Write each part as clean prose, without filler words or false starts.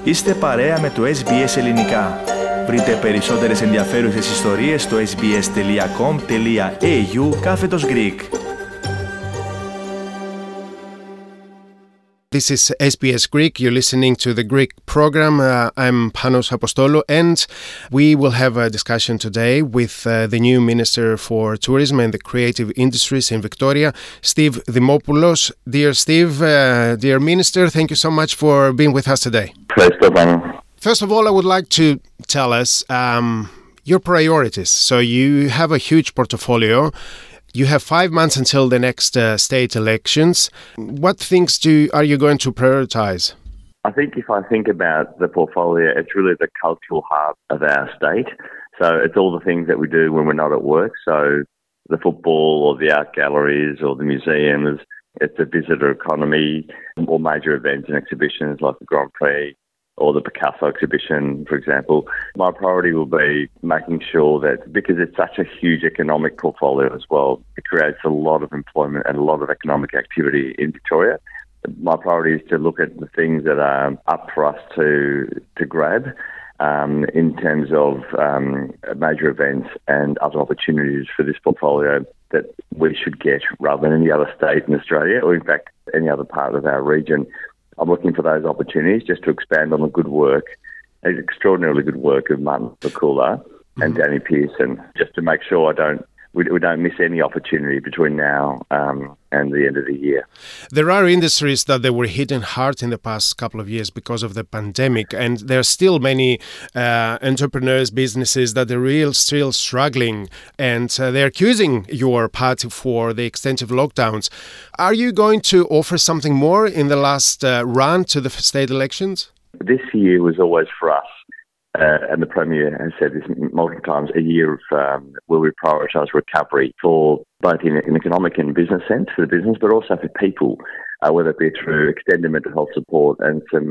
Είστε παρέα με το SBS Ελληνικά. Βρείτε περισσότερες ενδιαφέρουσες ιστορίες στο sbs.com.au/Greek. This is SBS Greek. You're listening to the Greek program. I'm Panos Apostolou, and we will have a discussion today with the new Minister for Tourism and the Creative Industries in Victoria, Steve Dimopoulos. Dear Steve, dear Minister, thank you so much for being with us today. First of all, I would like to tell us your priorities. So you have a huge portfolio. You have 5 months until the next state elections. What things are you going to prioritize? I think if I think about the portfolio, it's really the cultural heart of our state. So it's all the things that we do when we're not at work. So the football or the art galleries or the museums, it's the visitor economy or major events and exhibitions like the Grand Prix or the Picasso exhibition, for example. My priority will be making sure that, because it's such a huge economic portfolio as well, it creates a lot of employment and a lot of economic activity in Victoria. My priority is to look at the things that are up for us to grab in terms of major events and other opportunities for this portfolio that we should get rather than any other state in Australia or, in fact, any other part of our region. I'm looking for those opportunities just to expand on the good work, extraordinarily good work of Martin Bakula and Danny Pearson, just to make sure we don't miss any opportunity between now and the end of the year. There are industries that they were hit hard in the past couple of years because of the pandemic, and there are still many entrepreneurs, businesses that are still struggling, and they're accusing your party for the extensive lockdowns. Are you going to offer something more in the last run to the state elections? This year was always for us. And the Premier has said this multiple times, a year of where we prioritise recovery for both in an economic and business sense for the business, but also for people, whether it be through extended mental health support and some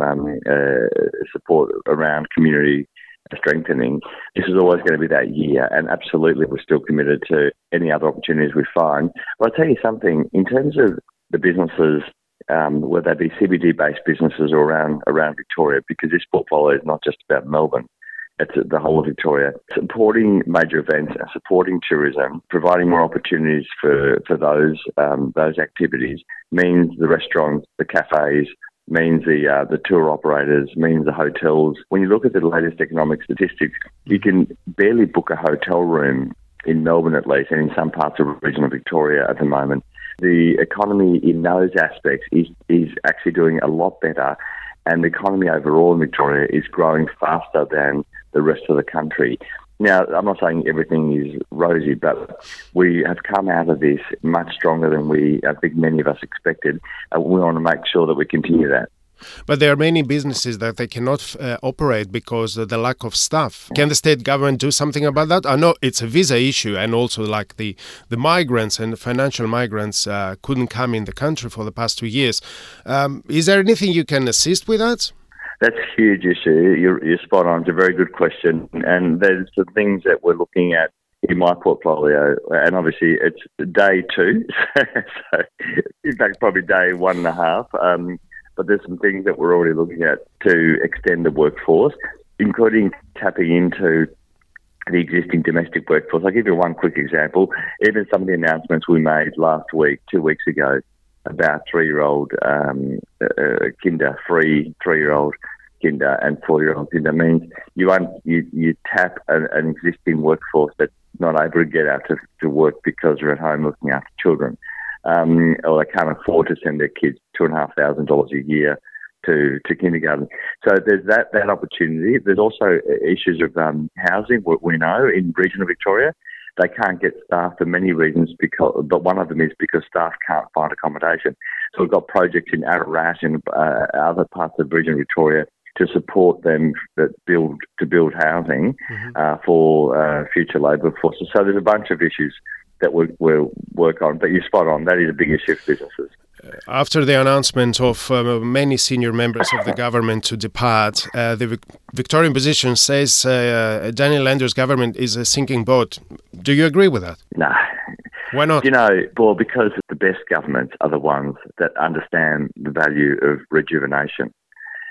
support around community strengthening. This is always going to be that year, and absolutely we're still committed to any other opportunities we find. But I'll tell you something, in terms of the businesses, whether they be CBD-based businesses or around Victoria, because this portfolio is not just about Melbourne, it's the whole of Victoria. Supporting major events, supporting tourism, providing more opportunities for those activities means the restaurants, the cafes, means the tour operators, means the hotels. When you look at the latest economic statistics, you can barely book a hotel room in Melbourne at least, and in some parts of regional Victoria at the moment. The economy in those aspects is actually doing a lot better, and the economy overall in Victoria is growing faster than the rest of the country. Now, I'm not saying everything is rosy, but we have come out of this much stronger than I think many of us expected, and we want to make sure that we continue that. But there are many businesses that they cannot operate because of the lack of staff. Can the state government do something about that? I know it's a visa issue, and also like the migrants and the financial migrants couldn't come in the country for the past 2 years. Is there anything you can assist with that? That's a huge issue. You're spot on. It's a very good question. And there's some things that we're looking at in my portfolio, and obviously it's day 2, so in fact probably day 1.5. But there's some things that we're already looking at to extend the workforce, including tapping into the existing domestic workforce. I'll give you one quick example. Even some of the announcements we made last week, 2 weeks ago, about 3-year-old kinder, free 3-year-old kinder and 4-year-old kinder means you tap an existing workforce that's not able to get out to work because they're at home looking after children. Or they can't afford to send their kids $2,500 a year to kindergarten. So there's that opportunity. There's also issues of housing, what we know in regional Victoria. They can't get staff for many reasons, but one of them is because staff can't find accommodation. So we've got projects in Ararat and other parts of regional Victoria to support them to build housing for future labour forces. So there's a bunch of issues that we'll work on. But you're spot on. That is a big issue for businesses. After the announcement of many senior members of the government to depart, the Victorian position says Daniel Andrews' government is a sinking boat. Do you agree with that? No. Why not? Well, because the best governments are the ones that understand the value of rejuvenation.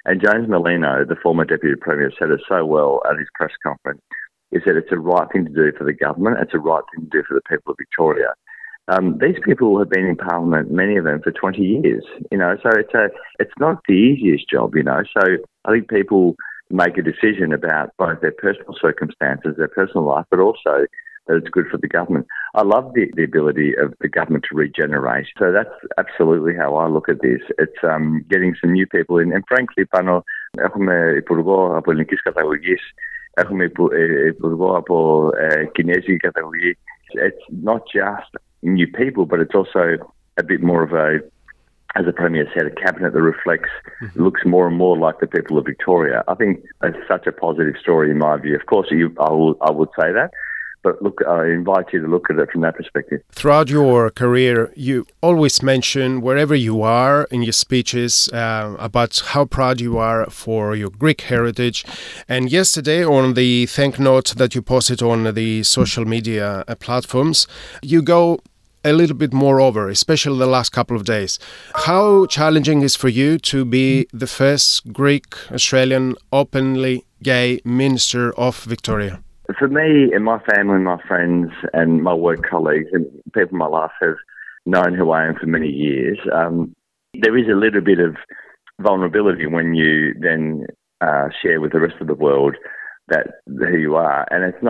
And James Merlino, the former Deputy Premier, said it so well at his press conference. He said it's the right thing to do for the government, it's the right thing to do for the people of Victoria. These people have been in Parliament, many of them, for 20 years, so it's not the easiest job, So I think people make a decision about both their personal circumstances, their personal life, but also that it's good for the government. I love the ability of the government to regenerate. So that's absolutely how I look at this. It's getting some new people in. And frankly, πάνω έχουμε υπουργό από ελληνικής καταγωγής, έχουμε υπουργό από κινέζικη καταγωγή. It's not just new people, but it's also a bit more of a, as the Premier said, a cabinet that reflects, looks more and more like the people of Victoria. I think it's such a positive story in my view. Of course, I would say that. But look, I invite you to look at it from that perspective. Throughout your career, you always mention, wherever you are in your speeches, about how proud you are for your Greek heritage. And yesterday, on the thank note that you posted on the social media platforms, you go a little bit more over, especially the last couple of days. How challenging is for you to be the first Greek Australian openly gay minister of Victoria? For me and my family and my friends and my work colleagues and people in my life have known who I am for many years, there is a little bit of vulnerability when you then share with the rest of the world that who you are. And it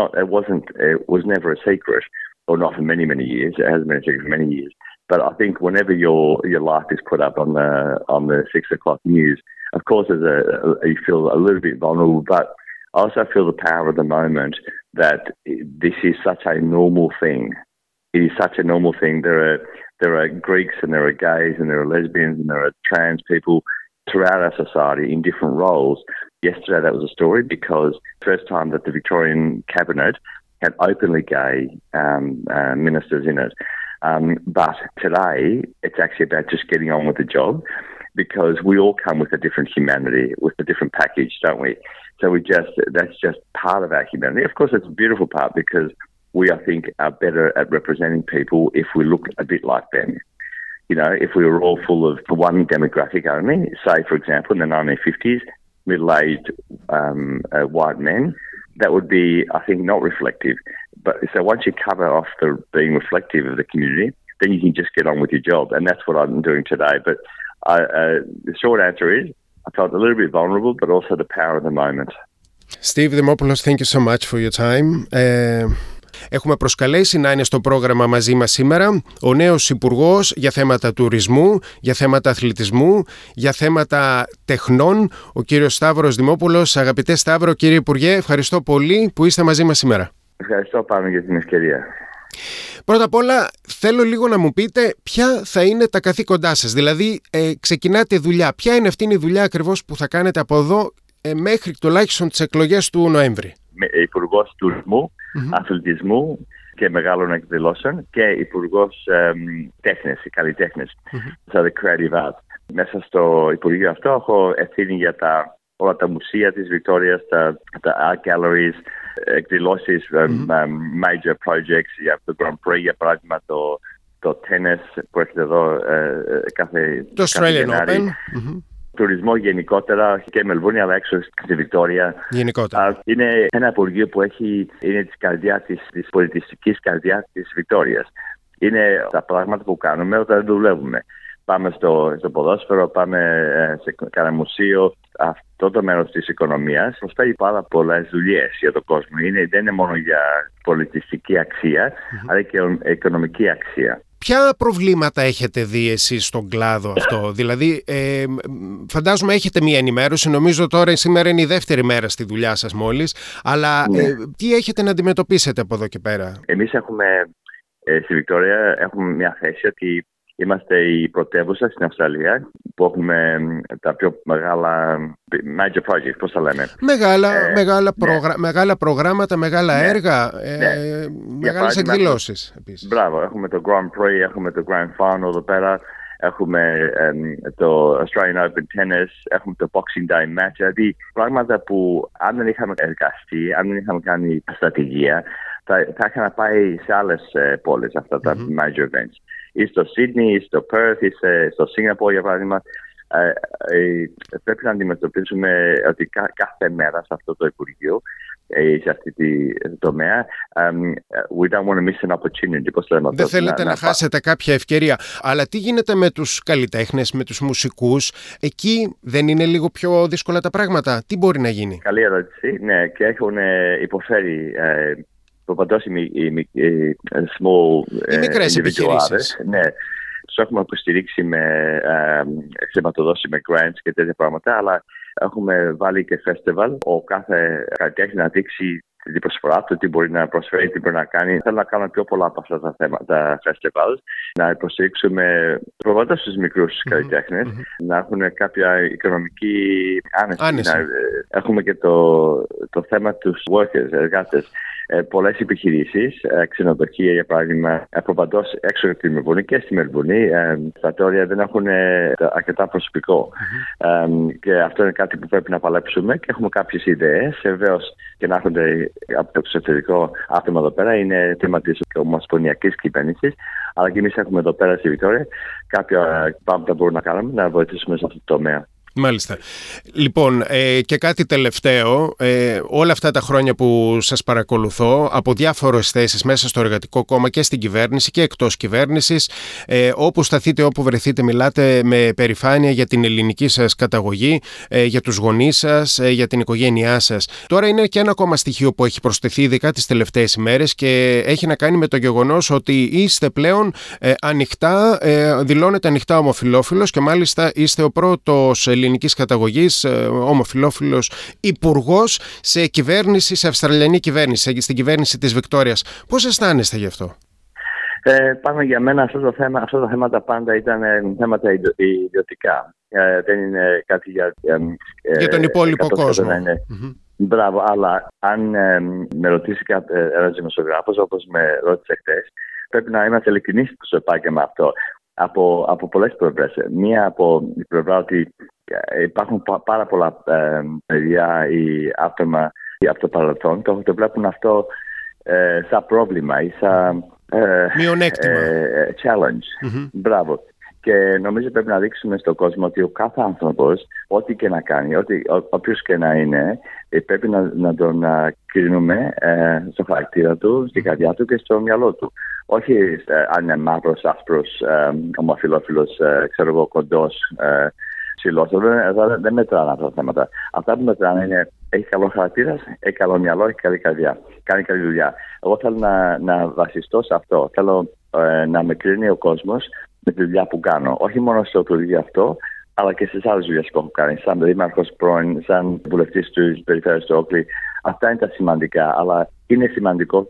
was never a secret, or not for many, many years. It hasn't been a secret for many years. But I think whenever your life is put up on the 6 o'clock news, of course, you feel a little bit vulnerable, but I also feel the power of the moment that this is such a normal thing. It is such a normal thing. There are Greeks and there are gays and there are lesbians and there are trans people throughout our society in different roles. Yesterday that was a story because first time that the Victorian Cabinet had openly gay ministers in it. But today it's actually about just getting on with the job, because we all come with a different humanity, with a different package, don't we? So that's just part of our humanity. Of course, it's a beautiful part because we, I think, are better at representing people if we look a bit like them. If we were all full of one demographic only, say, for example, in the 1950s, middle-aged white men, that would be, I think, not reflective. But so once you cover off the being reflective of the community, then you can just get on with your job. And that's what I'm doing today. But the short answer is, I felt a little bit vulnerable, but also the power of the moment. Steve Demopoulos, thank you so much for your time. Έχουμε προσκαλέσει να είναι στο πρόγραμμα μαζί μας σήμερα ο νέος υπουργός για θέματα τουρισμού, για θέματα αθλητισμού, για θέματα τεχνών, ο κύριος Σταύρος Δημόπουλος. Αγαπητέ Σταύρο, κύριε Υπουργέ, ευχαριστώ πολύ που είστε μαζί μας σήμερα. Ευχαριστώ πάνω για την ευκαιρία. Πρώτα απ' όλα θέλω λίγο να μου πείτε ποια θα είναι τα καθήκοντά σας. Δηλαδή ξεκινάτε δουλειά. Ποια είναι αυτή η δουλειά ακριβώς που θα κάνετε από εδώ μέχρι τουλάχιστον τις εκλογές του Νοέμβρη? Υπουργός Τουρισμού, Αθλητισμού και Μεγάλων Εκδηλώσεων και Υπουργός Τέχνης, Καλλιτέχνης, so the Creative Arts. Μέσα στο Υπουργείο αυτό έχω ευθύνη για όλα τα μουσεία της Βικτόριας, τα art galleries, εκδηλώσεις, major projects, για το Grand Prix, για παράδειγμα το tennis που έρχεται εδώ το Australian Open. Τουρισμό γενικότερα και Μελβούρνη, αλλά έξω στη Βικτόρια. Γενικότερα. Είναι ένα υπουργείο που είναι της πολιτιστικής καρδιάς της Βικτόριας. Είναι τα πράγματα που κάνουμε όταν δουλεύουμε. Πάμε στο ποδόσφαιρο, πάμε σε κανένα μουσείο. Αυτό το μέρος της οικονομίας προσφέρει πάρα πολλές δουλειές για τον κόσμο. Δεν είναι μόνο για πολιτιστική αξία, αλλά και οικονομική αξία. Ποια προβλήματα έχετε δει εσείς στον κλάδο αυτό? Δηλαδή, φαντάζομαι έχετε μία ενημέρωση. Νομίζω τώρα σήμερα είναι η δεύτερη μέρα στη δουλειά σας μόλις. Αλλά τι έχετε να αντιμετωπίσετε από εδώ και πέρα? Εμείς έχουμε, στη Βικτόρια, έχουμε μια θέση ότι είμαστε η πρωτεύουσα στην Αυστραλία που έχουμε τα πιο μεγάλα major projects, πώς τα λέμε. Μεγάλα προγράμματα, μεγάλα έργα, μεγάλες εκδηλώσεις επίσης. Μπράβο, έχουμε το Grand Prix, έχουμε το Grand Final εδώ πέρα, έχουμε το Australian Open Tennis, έχουμε το Boxing Day match, δηλαδή πράγματα που αν δεν είχαμε εργαστεί, αν δεν είχαμε κάνει στρατηγία, θα είχαν πάει σε άλλες πόλεις αυτά τα major events. Ή στο Sydney, ή στο Perth, ή στο Singapore για παράδειγμα. πρέπει να αντιμετωπίσουμε ότι κάθε μέρα σε αυτό το Υπουργείο, σε αυτή τη τομέα, we don't want to miss an opportunity. Δεν θέλετε να χάσετε κάποια ευκαιρία. Αλλά τι γίνεται με τους καλλιτέχνες, με τους μουσικούς? Εκεί δεν είναι λίγο πιο δύσκολα τα πράγματα? Τι μπορεί να γίνει? Καλή ερώτηση. Ναι, και έχουν υποφέρει προπαντός οι μικρές επιχειρήσεις. Ναι. Τους έχουμε υποστηρίξει με χρηματοδότηση, με grants και τέτοια πράγματα, αλλά έχουμε βάλει και festival. Ο κάθε καλλιτέχνη να δείξει την προσφορά του, τι μπορεί να προσφέρει, τι μπορεί να κάνει. Θέλω να κάνουμε πιο πολλά από αυτά τα θέματα, τα festivals, να υποστηρίξουμε προπαντός στους μικρούς καλλιτέχνες, να έχουν κάποια οικονομική άνεση. Έχουμε και το θέμα τους workers, εργάτες. Πολλές επιχειρήσεις, ξενοδοχεία για παράδειγμα, προπαντός έξω από τη Μελβούρνη και στη Μελβούρνη, στα τόρια δεν έχουν αρκετά προσωπικό. Και αυτό είναι κάτι που πρέπει να παλέψουμε και έχουμε κάποιες ιδέες. Βεβαίως, και να έρχονται από το εξωτερικό άτομα εδώ πέρα είναι θέμα της ομοσπονδιακής κυβέρνησης, αλλά και εμείς έχουμε εδώ πέρα στη Βικτόρια κάποια πράγματα που μπορούμε να κάνουμε να βοηθήσουμε σε αυτό το τομέα. Μάλιστα. Λοιπόν, και κάτι τελευταίο, όλα αυτά τα χρόνια που σας παρακολουθώ από διάφορες θέσεις μέσα στο Εργατικό Κόμμα και στην κυβέρνηση και εκτός κυβέρνησης, όπου σταθείτε, όπου βρεθείτε, μιλάτε με περηφάνεια για την ελληνική σας καταγωγή, για τους γονείς σας, για την οικογένειά σας. Τώρα είναι και ένα ακόμα στοιχείο που έχει προσθεθεί ειδικά τις τελευταίες ημέρες και έχει να κάνει με το γεγονός ότι είστε πλέον ανοιχτά, δηλώνετε ανοιχτά ομοφυλόφιλος και μάλιστα είστε ο πρώτος ελληνικής καταγωγής ομοφυλόφιλος υπουργός σε κυβέρνηση, σε αυστραλιανή κυβέρνηση, στην κυβέρνηση της Βικτόριας. Πώς αισθάνεστε γι' αυτό? Πάνω για μένα αυτά τα θέματα πάντα ήταν θέματα ιδιωτικά. Δεν είναι κάτι για τον υπόλοιπο κόσμο. Μπράβο, αλλά αν με ρωτήσει ένας δημοσιογράφος, όπως με ρώτησε χτες, πρέπει να είμαστε ειλικρινείς στο επάγγελμα αυτό. Από πολλές πλευρές. Μία από την πλευρά ότι υπάρχουν πάρα πολλά παιδιά ή άτομα από το παρελθόν το βλέπουν αυτό σαν πρόβλημα ή σαν μειονέκτημα. Challenge. Μπράβο. Και νομίζω πρέπει να δείξουμε στον κόσμο ότι ο κάθε άνθρωπος, ό,τι και να κάνει, όποιος και να είναι, πρέπει να τον κρίνουμε στο χαρακτήρα του, στην καρδιά του και στο μυαλό του. Όχι αν είναι μαύρος, άσπρος, ομοφυλόφιλος, ξέρω εγώ, κοντός, ψηλός. Δεν μετράνε αυτά τα θέματα. Αυτά που μετράνε είναι έχει καλό χαρακτήρα, έχει καλό μυαλό, έχει καλή καρδιά, κάνει καλή δουλειά. Εγώ θέλω να βασιστώ σε αυτό. Θέλω να με κρίνει ο κόσμος με τη δουλειά που κάνω. Όχι μόνο στο Υπουργείο αυτό, αλλά και στις άλλες δουλειές που έχω κάνει. Σαν δήμαρχος πρώην, σαν βουλευτής της περιφέρειας του Όκλι. Αυτά είναι τα σημαντικά. Αλλά είναι σημαντικό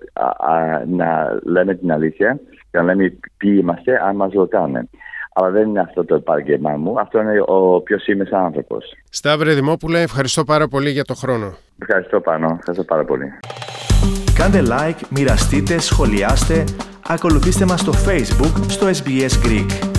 να λέμε την αλήθεια και να λέμε ποιοι είμαστε αν μας ρωτάνε. Αλλά δεν είναι αυτό το επάγγελμά μου. Αυτό είναι ποιος είμαι σαν άνθρωπος. Σταύρε Δημόπουλε, ευχαριστώ πάρα πολύ για το χρόνο. Ευχαριστώ Πάνο. Ευχαριστώ πάρα πολύ. Κάντε like, μοιραστείτε, σχολιάστε, ακολουθήστε μας στο Facebook, στο SBS Greek.